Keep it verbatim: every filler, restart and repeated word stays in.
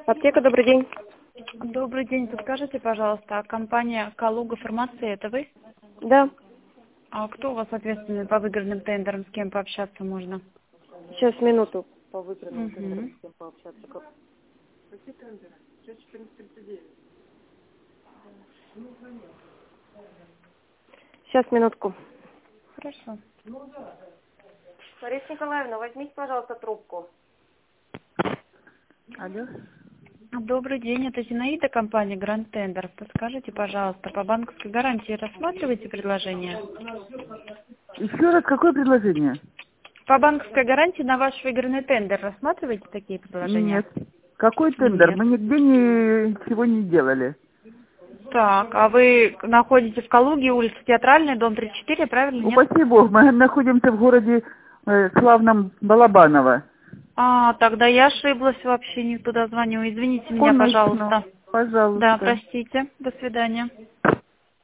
Аптека, добрый день. Добрый день. Подскажите, пожалуйста, компания «Калуга Фармация» — это вы? Да. А кто у вас ответственный по выигранным тендерам, с кем пообщаться можно? Сейчас, минуту. По выигранным Угу. тендерам с кем пообщаться. Как- Какие тендеры? шесть четырнадцать тридцать девять. Сейчас, минутку. Хорошо. Лариса Николаевна, возьмите, пожалуйста, трубку. Алло. Добрый день. Это Зинаида, компания «Гранд Тендер». Подскажите, пожалуйста, по банковской гарантии рассматриваете предложение? Еще раз, какое предложение? По банковской гарантии на ваш выигранный тендер рассматриваете такие предложения? Нет. Какой тендер? Нет. Мы нигде ничего не делали. Так, а вы находитесь в Калуге, улица Театральная, дом тридцать четыре, правильно? Нет? Упаси Бог, мы находимся в городе э, славном Балабаново. А, тогда я ошиблась, вообще не туда звоню. Извините меня, Конечную. пожалуйста. Пожалуйста. Да, простите. До свидания.